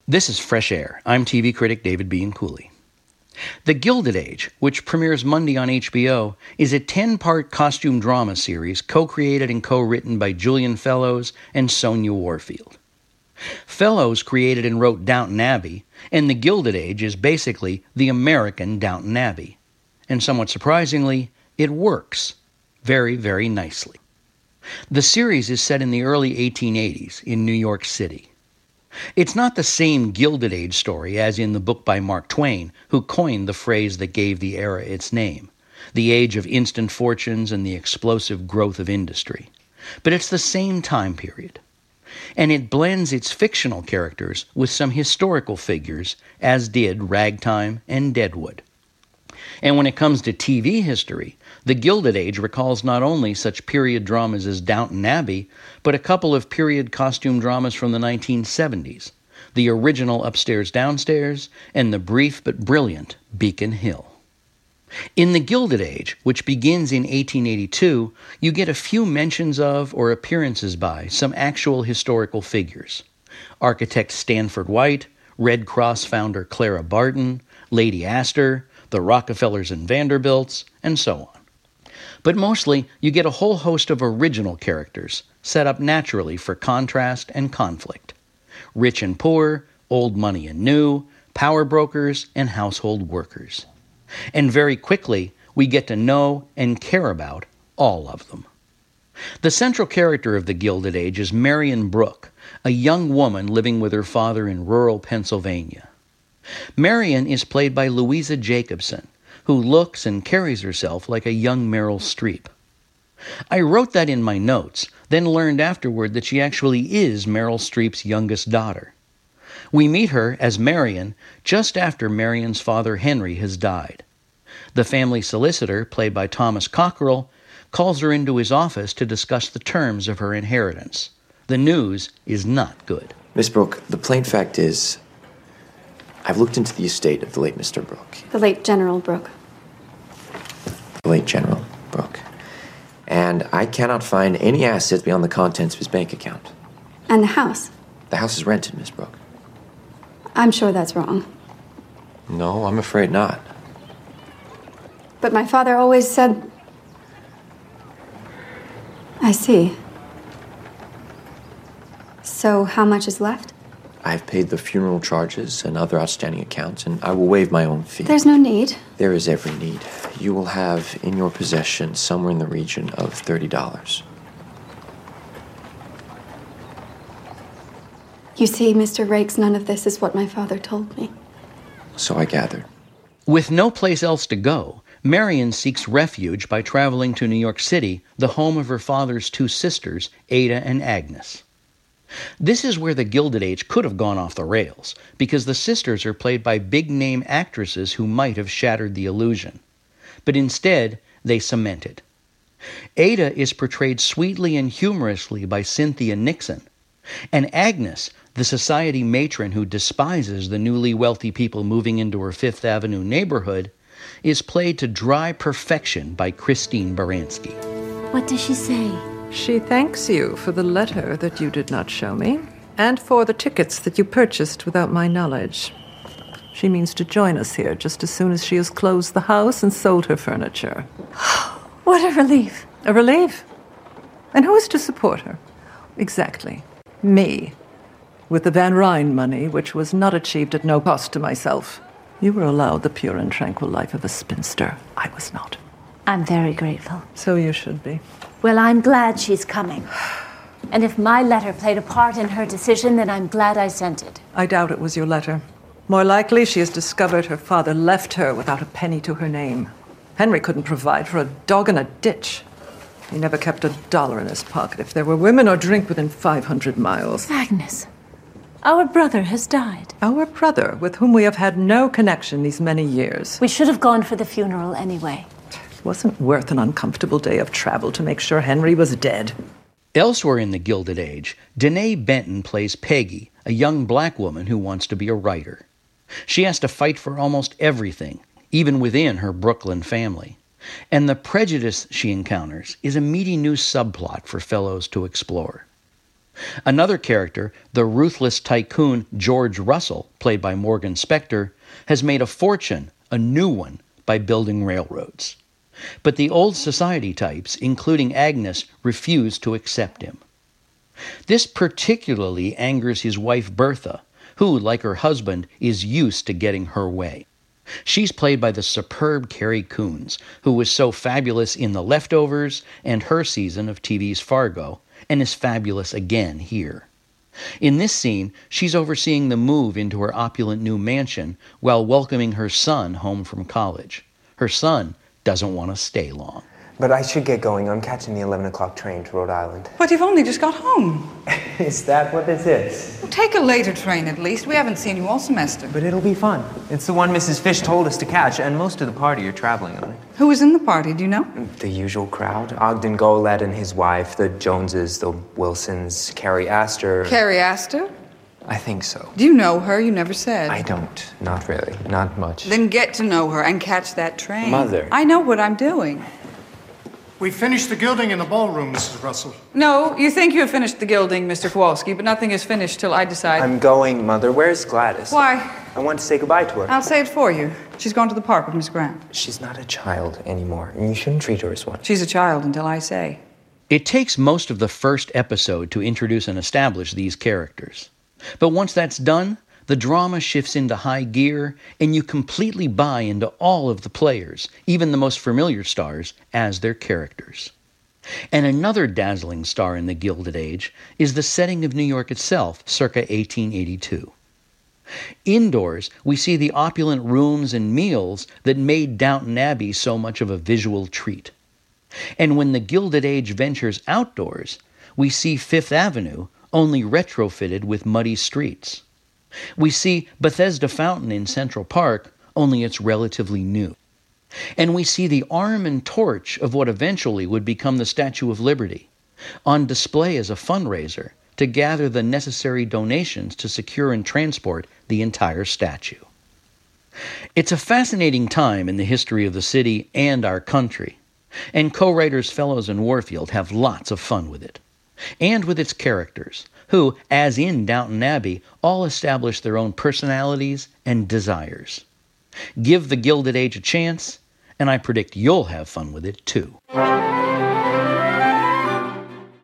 This is Fresh Air. I'm TV critic David B. Cooley. The Gilded Age, which premieres Monday on HBO, is a 10-part costume drama series co-created and co-written by Julian Fellowes and Sonia Warfield. Fellowes created and wrote Downton Abbey, and The Gilded Age is basically the American Downton Abbey. And somewhat surprisingly, it works very, very nicely. The series is set in the early 1880s in New York City. It's not the same Gilded Age story as in the book by Mark Twain, who coined the phrase that gave the era its name, the age of instant fortunes and the explosive growth of industry. But it's the same time period. And it blends its fictional characters with some historical figures, as did Ragtime and Deadwood. And when it comes to TV history, The Gilded Age recalls not only such period dramas as Downton Abbey, but a couple of period costume dramas from the 1970s, the original Upstairs Downstairs and the brief but brilliant Beacon Hill. In The Gilded Age, which begins in 1882, you get a few mentions of or appearances by some actual historical figures. Architect Stanford White, Red Cross founder Clara Barton, Lady Astor, the Rockefellers and Vanderbilts, and so on. But mostly, you get a whole host of original characters, set up naturally for contrast and conflict. Rich and poor, old money and new, power brokers, and household workers. And very quickly, we get to know and care about all of them. The central character of The Gilded Age is Marion Brooke, a young woman living with her father in rural Pennsylvania. Marion is played by Louisa Jacobson, who looks and carries herself like a young Meryl Streep. I wrote that in my notes, then learned afterward that she actually is Meryl Streep's youngest daughter. We meet her as Marion just after Marion's father Henry has died. The family solicitor, played by Thomas Cockrell, calls her into his office to discuss the terms of her inheritance. The news is not good. Miss Brooke, the plain fact is, I've looked into the estate of the late Mr. Brooke. The late General Brooke. The late General Brooke. And I cannot find any assets beyond the contents of his bank account. And the house. The house is rented, Miss Brooke. I'm sure that's wrong. No, I'm afraid not. But my father always said... I see. So how much is left? I've paid the funeral charges and other outstanding accounts, and I will waive my own fee. There's no need. There is every need. You will have in your possession somewhere in the region of $30. You see, Mr. Rakes, none of this is what my father told me. So I gathered. With no place else to go, Marion seeks refuge by traveling to New York City, the home of her father's two sisters, Ada and Agnes. This is where The Gilded Age could have gone off the rails, because the sisters are played by big-name actresses who might have shattered the illusion. But instead, they cement it. Ada is portrayed sweetly and humorously by Cynthia Nixon, and Agnes, the society matron who despises the newly wealthy people moving into her Fifth Avenue neighborhood, is played to dry perfection by Christine Baranski. What does she say? She thanks you for the letter that you did not show me, and for the tickets that you purchased without my knowledge. She means to join us here just as soon as she has closed the house and sold her furniture. What a relief. A relief? And who is to support her? Exactly. Me. With the Van Ryn money, which was not achieved at no cost to myself. You were allowed the pure and tranquil life of a spinster. I was not. I'm very grateful. So you should be. Well, I'm glad she's coming. And if my letter played a part in her decision, then I'm glad I sent it. I doubt it was your letter. More likely, she has discovered her father left her without a penny to her name. Henry couldn't provide for a dog in a ditch. He never kept $1 in his pocket if there were women or drink within 500 miles. Agnes, our brother has died. Our brother, with whom we have had no connection these many years. We should have gone for the funeral anyway. It wasn't worth an uncomfortable day of travel to make sure Henry was dead. Elsewhere in The Gilded Age, Danae Benton plays Peggy, a young black woman who wants to be a writer. She has to fight for almost everything, even within her Brooklyn family. And the prejudice she encounters is a meaty new subplot for Fellowes to explore. Another character, the ruthless tycoon George Russell, played by Morgan Spector, has made a fortune, a new one, by building railroads. But the old society types, including Agnes, refuse to accept him. This particularly angers his wife Bertha, who, like her husband, is used to getting her way. She's played by the superb Carrie Coons, who was so fabulous in The Leftovers and her season of TV's Fargo, and is fabulous again here. In this scene, she's overseeing the move into her opulent new mansion while welcoming her son home from college. Her son doesn't want to stay long. But I should get going. I'm catching the 11 o'clock train to Rhode Island. But you've only just got home. Is that what this is? Well, take a later train at least. We haven't seen you all semester. But it'll be fun. It's the one Mrs. Fish told us to catch, and most of the party are traveling on it. Who was in the party, do you know? The usual crowd. Ogden Golet and his wife, the Joneses, the Wilsons, Carrie Astor. Carrie Astor? I think so. Do you know her? You never said. I don't. Not really. Not much. Then get to know her and catch that train. Mother. I know what I'm doing. We finished the gilding in the ballroom, Mrs. Russell. No, you think you have finished the gilding, Mr. Kowalski, but nothing is finished till I decide. I'm going, Mother. Where's Gladys? Why? I want to say goodbye to her. I'll say it for you. She's gone to the park with Miss Grant. She's not a child anymore, and you shouldn't treat her as one. She's a child until I say. It takes most of the first episode to introduce and establish these characters. But once that's done, the drama shifts into high gear, and you completely buy into all of the players, even the most familiar stars, as their characters. And another dazzling star in the Gilded Age is the setting of New York itself, circa 1882. Indoors, we see the opulent rooms and meals that made Downton Abbey so much of a visual treat. And when the Gilded Age ventures outdoors, we see Fifth Avenue, only retrofitted with muddy streets. We see Bethesda Fountain in Central Park, only it's relatively new. And we see the arm and torch of what eventually would become the Statue of Liberty, on display as a fundraiser to gather the necessary donations to secure and transport the entire statue. It's a fascinating time in the history of the city and our country, and co-writers Fellows and Warfield have lots of fun with it, and with its characters, who, as in Downton Abbey, all establish their own personalities and desires. Give the Gilded Age a chance, and I predict you'll have fun with it too.